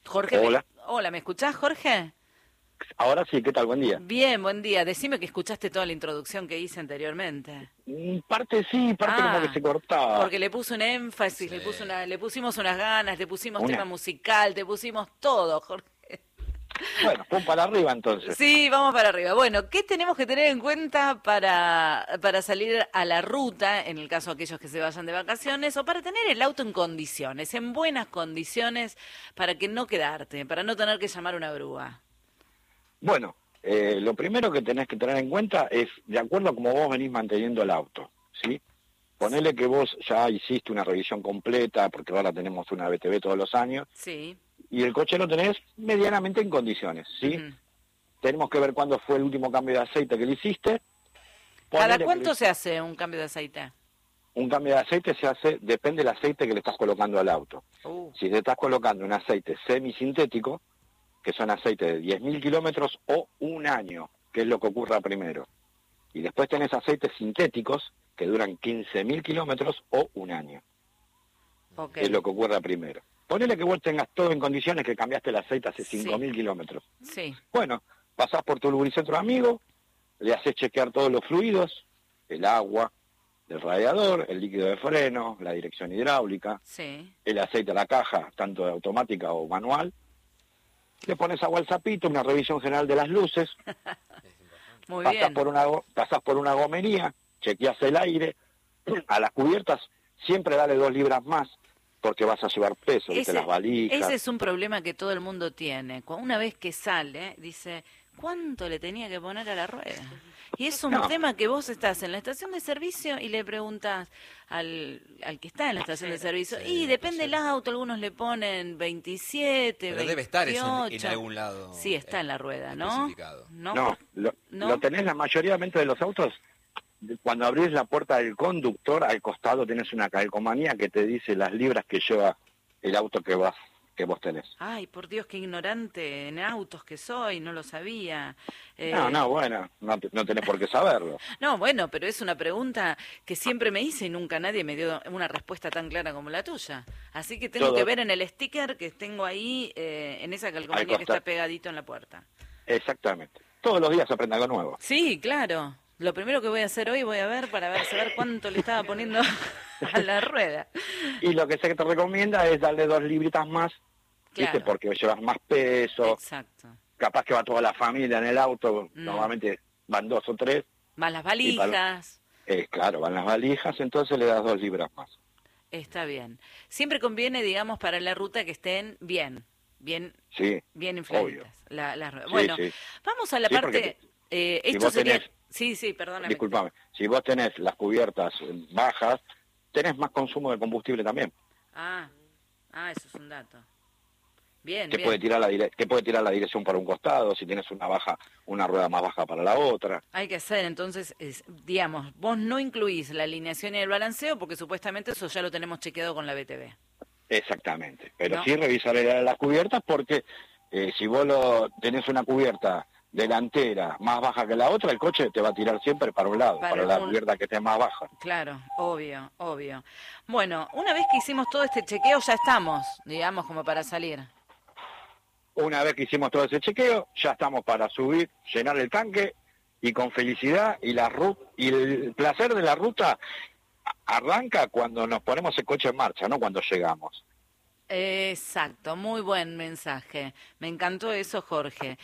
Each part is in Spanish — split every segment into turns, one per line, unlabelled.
Jorge,
Hola,
hola, ¿me escuchás, Jorge?
ahora sí, ¿qué tal? Buen día.
Bien, buen día. Decime que escuchaste toda la introducción que hice anteriormente.
Parte sí, parte como que
Ah,
se cortaba.
porque le puse un énfasis,
Sí.
le pusimos unas ganas, le pusimos tema
Una,
musical, te pusimos todo, Jorge.
bueno, pum para arriba entonces.
Sí, vamos para arriba. Bueno, ¿qué tenemos que tener en cuenta para salir a la ruta, en el caso de aquellos que se vayan de vacaciones, o para tener el auto en condiciones, en buenas condiciones, para que no quedarte, para no tener que llamar una grúa?
Bueno, lo primero que tenés que tener en cuenta es, de acuerdo a cómo vos venís manteniendo el auto, ¿sí? Ponele que vos ya hiciste una revisión completa, porque ahora tenemos una BTV todos los años,
Sí.
y el coche lo tenés medianamente en condiciones, ¿sí?
Ujú.
Tenemos que ver cuándo fue el último cambio de aceite que le hiciste.
¿Cada
Ponele que
cuánto se hace un cambio de aceite?
un cambio de aceite se hace, depende del aceite que le estás colocando al auto.
Uh,
Si le estás colocando un aceite semisintético, que son aceites de 10.000 kilómetros o un año, que es lo que ocurra primero. Y después tenés aceites sintéticos que duran 15.000 kilómetros o un año,
ok.
que es lo que ocurra primero. Ponele que vos tengas todo en condiciones, que cambiaste el aceite hace
Sí,
5.000 kilómetros.
sí.
Bueno, pasás por tu lubricentro amigo, le haces chequear todos los fluidos, el agua, el radiador, el líquido de freno, la dirección hidráulica,
Sí.
el aceite a la caja, tanto de automática o manual. Le pones agua al zapito, una revisión general de las luces,
Muy
pasás
bien.
pasás por una gomería, chequeas el aire, a las cubiertas siempre dale 2 libras más, porque vas a llevar peso, ¿viste? Las
Ese
valijas.
es un problema que todo el mundo tiene. Una vez que sale, dice, ¿cuánto le tenía que poner a la rueda? Y es un
No,
tema que vos estás en la estación de servicio y le preguntas al que está en la estación de servicio,
Sí,
y depende del
sí.
auto, algunos le ponen 27,
Pero debe estar eso en
28.
algún lado
Sí, está en la rueda, ¿no?
especificado.
¿No?
no, lo
¿No?
tenés la mayoría de los autos. Cuando abrís la puerta del conductor, al costado tenés una calcomanía que te dice las libras que lleva el auto que vos tenés.
Ay, por Dios, qué ignorante en autos que soy, no lo sabía.
No, bueno, no tenés por qué saberlo.
No, bueno, pero es una pregunta que siempre me hice y nunca nadie me dio una respuesta tan clara como la tuya. Así que tengo que
Todo
ver en el sticker que tengo ahí, en esa
al
calcomanía que está
costado.
pegadito en la puerta.
Exactamente. Todos los días aprende algo nuevo.
Sí, claro. Lo primero que voy a hacer hoy, voy a ver para saber cuánto le estaba poniendo a la rueda.
Y lo que sé que te recomienda es darle 2 libritas más, ¿viste?
Claro,
Porque llevas más peso,
exacto.
capaz que va toda la familia en el auto,
Mm.
normalmente van 2 o 3,
Más las
y
valijas.
claro, van las valijas, entonces le das 2 libras más.
Está bien. Siempre conviene, digamos, para la ruta que estén bien
Sí,
bien
obvio.
infladitas las ruedas.
Sí,
Bueno,
sí.
vamos a la
Sí, porque
parte.
si
Esto
vos
sería.
tenés,
Sí, perdóname.
discúlpame, si vos tenés las cubiertas bajas, tenés más consumo de combustible también.
Ah, eso es un dato. Bien,
Te puede
bien.
tirar te puede tirar la dirección para un costado, si tienes una rueda más baja para la otra.
Hay que hacer, entonces, digamos, vos no incluís la alineación y el balanceo porque supuestamente eso ya lo tenemos chequeado con la BTV.
Exactamente, pero
¿No?
sí revisar las cubiertas porque si vos tenés una cubierta delantera más baja que la otra, el coche te va a tirar siempre para un lado, para la cubierta que esté más baja.
Claro, obvio, obvio. Bueno, una vez que hicimos todo este chequeo, ya estamos, digamos, como para salir.
Una vez que hicimos todo ese chequeo, ya estamos para subir, llenar el tanque y con felicidad y el placer de la ruta arranca cuando nos ponemos el coche en marcha, no cuando llegamos.
Exacto, muy buen mensaje. Me encantó eso, Jorge.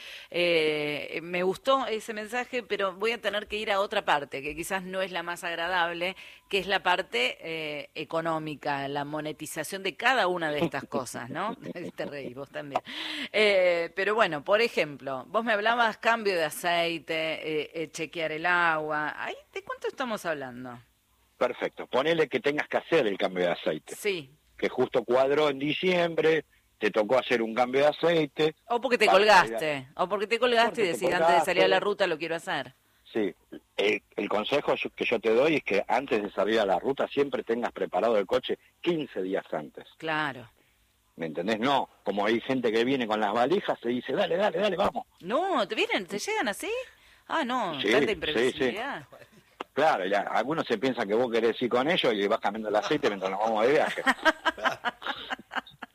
Me gustó ese mensaje, pero voy a tener que ir a otra parte, que quizás no es la más agradable, que es la parte económica, la monetización de cada una de estas cosas, ¿no? Te reí, vos también. Pero bueno, por ejemplo, vos me hablabas cambio de aceite, chequear el agua. Ay, ¿de cuánto estamos hablando?
Perfecto, ponele que tengas que hacer el cambio de aceite,
Sí.
que justo cuadró en diciembre, te tocó hacer un cambio de aceite.
O porque te
para
colgaste, o porque te colgaste
porque
y
te
decís, antes de salir a la
colgaste.
ruta lo quiero hacer.
Sí, el consejo que yo te doy es que antes de salir a la ruta siempre tengas preparado el coche 15 días antes.
Claro.
¿Me entendés? No, como hay gente que viene con las valijas, se dice, dale, vamos.
No, ¿te vienen? ¿Te llegan así? Ah, no,
Sí,
tanta
sí,
imprevisibilidad.
Claro, ya, algunos se piensan que vos querés ir con ellos y vas cambiando el aceite mientras nos vamos de viaje.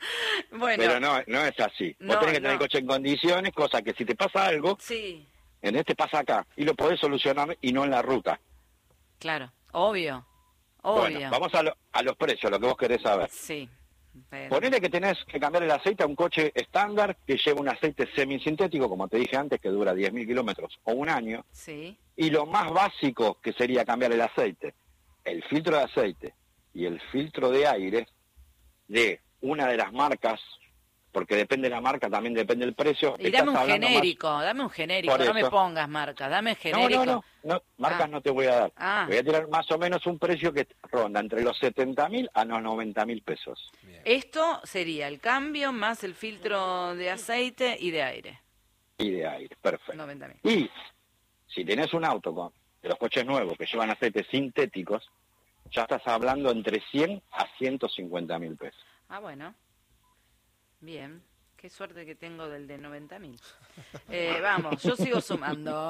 Bueno,
Pero no es así. Vos
no,
tenés que tener el
no.
coche en condiciones, cosa que si te pasa algo,
Sí,
en este pasa acá, y lo podés solucionar y no en la ruta.
claro, obvio,
Bueno,
obvio.
vamos a los precios, lo que vos querés saber.
Sí, pero,
Ponele que tenés que cambiar el aceite a un coche estándar que lleva un aceite semisintético, como te dije antes, que dura 10.000 kilómetros o un año.
sí.
Y lo más básico que sería cambiar el aceite, el filtro de aceite y el filtro de aire de una de las marcas, porque depende de la marca, también depende del precio.
Y
Estás hablando más
dame un genérico,
por
no me
eso.
pongas marcas, dame
No,
genérico.
marcas
Ah,
no te voy a dar.
ah,
Te voy a tirar más o menos un precio que ronda entre los 70.000 a los 90.000 pesos.
Bien.
esto sería el cambio más el filtro de aceite y de aire,
Y de aire, perfecto.
90.000.
Y si tenés un auto de los coches nuevos que llevan aceites sintéticos, ya estás hablando entre 100 a 150.000 pesos.
Ah, bueno, bien. Qué suerte que tengo del de 90.000. Vamos, yo sigo sumando.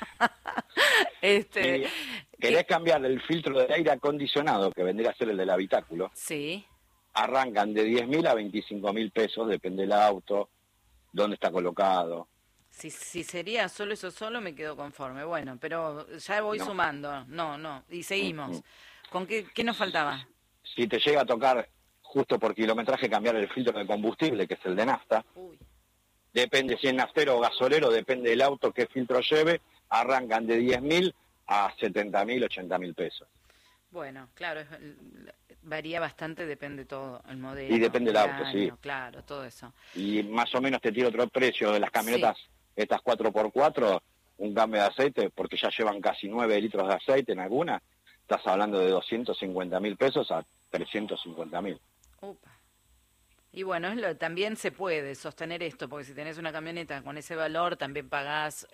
Si querés cambiar el filtro de aire acondicionado, que vendría a ser el del habitáculo,
Sí,
arrancan de 10.000 a 25.000 pesos, depende del auto, dónde está colocado.
si sería solo eso solo me quedo conforme. Bueno, pero ya voy
No.
sumando. No, y seguimos.
Mm.
¿Con qué nos faltaba?
Si te llega a tocar justo por kilometraje cambiar el filtro de combustible, que es el de nafta,
Uy,
depende si es naftero o gasolero, depende del auto qué filtro lleve, arrancan de 10.000 a 70.000, 80.000 pesos.
bueno, claro, varía bastante, depende todo, el modelo.
Y depende del
el
auto,
año,
sí.
Claro, todo eso.
Y más o menos te tiro otro precio de las camionetas, estas 4x4, un cambio de aceite, porque ya llevan casi 9 litros de aceite en alguna, estás hablando de 250.000 pesos a 350.000.
Upa. Y bueno, también se puede sostener esto, porque si tenés una camioneta con ese valor, también pagás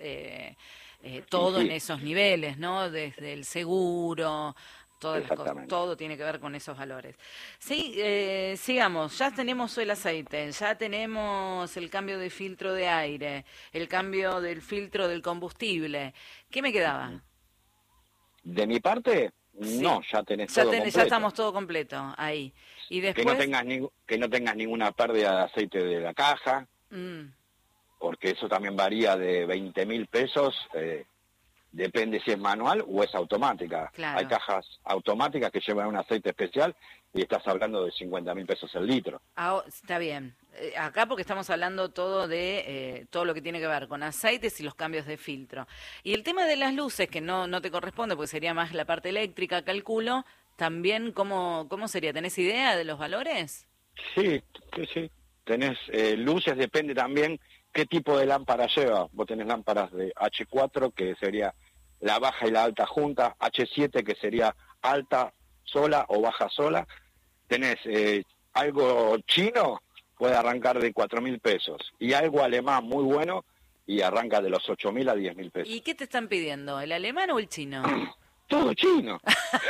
todo
Sí,
en esos niveles, ¿no? Desde el seguro, todas las cosas,
exactamente.
todo tiene que ver con esos valores. Sí, sigamos, ya tenemos el aceite, ya tenemos el cambio de filtro de aire, el cambio del filtro del combustible. ¿Qué me quedaba?
De mi parte,
Sí.
no, ya tenés
Ya,
todo
ya
completo.
estamos todo completo ahí. Y
Que
después...
no tengas ninguna pérdida de aceite de la caja,
mm,
porque eso también varía de 20.000 pesos, depende si es manual o es automática.
Claro.
Hay cajas automáticas que llevan un aceite especial y estás hablando de 50.000 pesos el litro.
Está bien. Acá porque estamos hablando todo de todo lo que tiene que ver con aceites y los cambios de filtro. Y el tema de las luces, que no te corresponde porque sería más la parte eléctrica, calculo, también cómo sería. ¿Tenés idea de los valores?
Sí, sí. Tenés luces, depende también qué tipo de lámpara lleva. Vos tenés lámparas de H4, que sería la baja y la alta junta, H7, que sería alta sola o baja sola. Tenés algo chino, puede arrancar de 4.000 pesos, y algo alemán muy bueno, y arranca de los 8.000 a 10.000 pesos.
¿Y qué te están pidiendo? ¿El alemán o el chino?
Todo chino.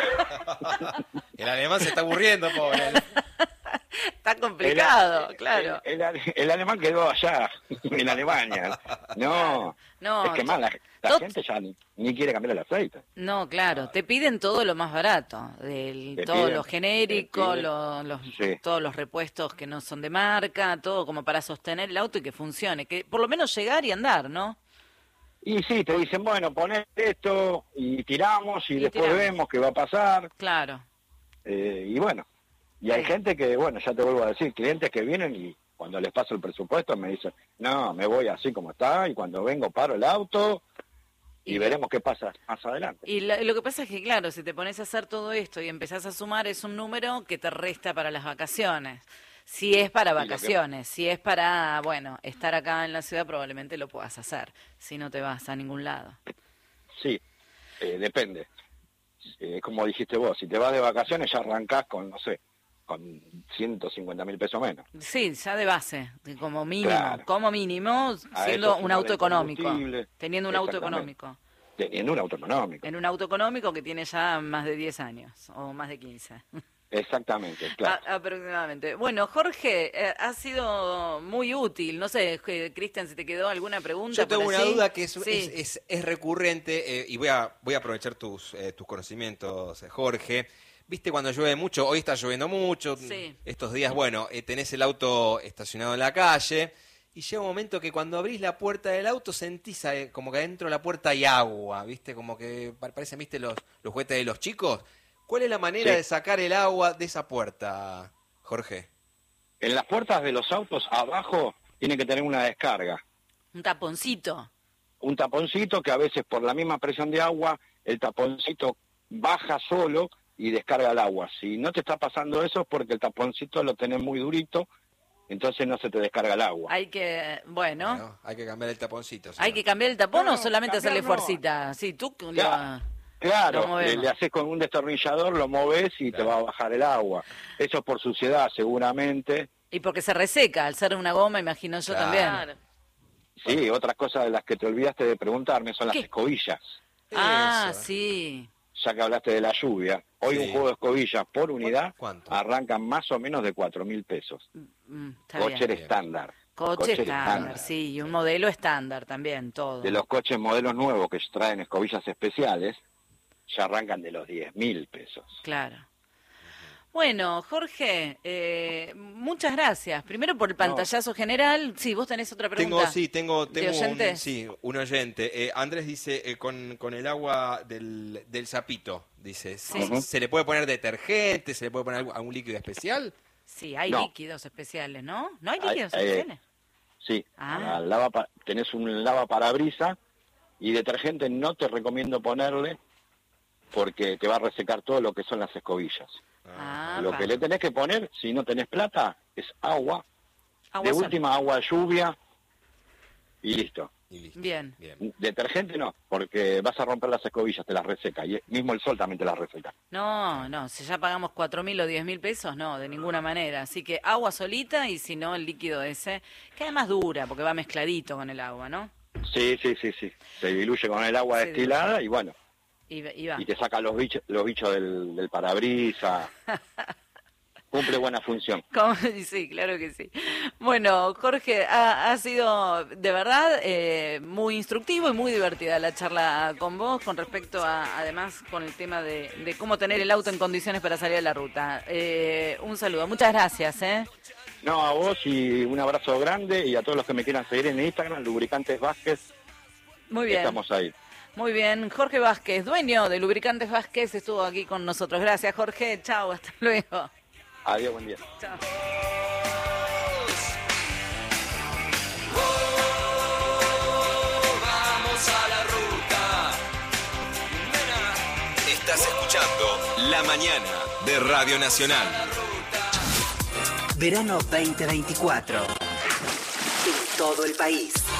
El alemán se está aburriendo, pobre.
Está complicado, claro.
El alemán quedó allá, en Alemania. No,
No,
es que más la
tot-
gente ya ni quiere cambiar el aceite.
No, claro, te piden todo lo más barato,
Te
todo
piden-
lo genérico,
te piden- sí.
todos los repuestos que no son de marca, todo como para sostener el auto y que funcione, que por lo menos llegar y andar, ¿no?
Y sí, te dicen, bueno, poné esto y tiramos y
Y
después
tiramos.
vemos qué va a pasar.
Claro.
Y bueno, y hay
Sí.
gente que, bueno, ya te vuelvo a decir, clientes que vienen y cuando les paso el presupuesto me dicen, no, me voy así como está y cuando vengo paro el auto y
Y-
veremos qué pasa más adelante.
Y lo que pasa es que, claro, si te pones a hacer todo esto y empezás a sumar, es un número que te resta para las vacaciones. Si es para
lo que-
vacaciones, si es para, bueno, estar acá en la ciudad, probablemente lo puedas hacer, si no te vas a ningún lado.
Sí, depende. Como dijiste vos, si te vas de vacaciones ya arrancás con, no sé, con 150.000 pesos menos.
Sí, ya de base, como mínimo,
Claro.
siendo
A eso
un
sumarle
auto
el
económico,
combustible.
teniendo un auto
Exactamente.
económico.
Teniendo un auto económico.
En un auto económico que tiene ya más de 10 años, o más de 15.
Exactamente, claro.
Aproximadamente. Bueno, Jorge, ha sido muy útil. No sé, Cristian, si te quedó alguna pregunta.
Yo tengo
por
una
allí.
duda que
Sí.
es recurrente y voy a aprovechar tus conocimientos, Jorge. viste cuando llueve mucho, hoy está lloviendo mucho,
Sí.
estos días, bueno, tenés el auto estacionado en la calle y llega un momento que cuando abrís la puerta del auto sentís como que adentro de la puerta hay agua, viste, como que parecen, viste, los juguetes de los chicos. ¿Cuál es la manera de sacar el agua de esa puerta, Jorge?
En las puertas de los autos abajo tiene que tener una descarga.
Un taponcito.
Un taponcito que a veces por la misma presión de agua, el taponcito baja solo y descarga el agua. Si no te está pasando eso es porque el taponcito lo tenés muy durito, entonces no se te descarga el agua.
Hay que, bueno,
Hay que cambiar el taponcito.
hay que cambiar el tapón
No,
o solamente hacerle
cambiar no.
fuercita. Sí, tú
Claro.
lo
Claro,
movemos.
le haces con un destornillador, lo moves y te va a bajar el agua. Eso es por suciedad seguramente.
Y porque se reseca, al ser una goma, imagino yo también.
Sí, otra cosa de las que te olvidaste de preguntarme son
¿Qué?
las escobillas.
Ah,
Eso.
sí.
Ya que hablaste de la lluvia, hoy
Sí.
un juego de escobillas por unidad
¿Cuánto?
arranca más o menos de 4.000 pesos.
Está
Cocher
bien.
estándar.
Coche
Cocher
estándar, sí, y un modelo estándar también, todo.
De los coches modelos nuevos que traen escobillas especiales, ya arrancan de los 10.000 pesos.
Claro. Bueno, Jorge, muchas gracias. Primero por el pantallazo general. Sí, vos tenés otra pregunta.
Tengo
¿De oyente?
un oyente. Andrés dice, con el agua del sapito, dice,
Sí.
¿se le puede poner detergente? ¿Se le puede poner algún líquido especial?
Sí, hay
No.
líquidos especiales, ¿no? ¿No hay
Hay-
líquidos especiales?
Sí,
Ah.
tenés un lavaparabrisas y detergente no te recomiendo ponerle porque te va a resecar todo lo que son las escobillas.
Ah,
Lo que le tenés que poner, si no tenés plata, es agua,
agua
de
sola.
última agua de lluvia y listo.
Y listo.
Bien.
Detergente no, porque vas a romper las escobillas, te las reseca, y mismo el sol también te las reseca.
No, si ya pagamos 4.000 o 10.000 pesos, no, de ninguna manera. Así que agua solita y si no, el líquido ese, que además dura, porque va mezcladito con el agua, ¿no?
Sí, se diluye con el agua
Se
destilada y bueno,
Y va.
y te saca los bichos del parabrisas. Cumple buena función.
Sí, claro que sí. Bueno, Jorge, ha sido de verdad muy instructivo y muy divertida la charla con vos con respecto a, además, con el tema de cómo tener el auto en condiciones para salir a la ruta. Un saludo, muchas gracias.
No, a vos y un abrazo grande y a todos los que me quieran seguir en Instagram, Lubricantes Vázquez,
Muy bien.
estamos ahí.
Muy bien, Jorge Vázquez, dueño de Lubricantes Vázquez, estuvo aquí con nosotros. Gracias, Jorge. Chao, hasta luego.
Adiós, buen día.
Chao.
Vamos a la ruta. Nena. Estás escuchando La Mañana de Radio Nacional.
Verano 2024. En todo el país.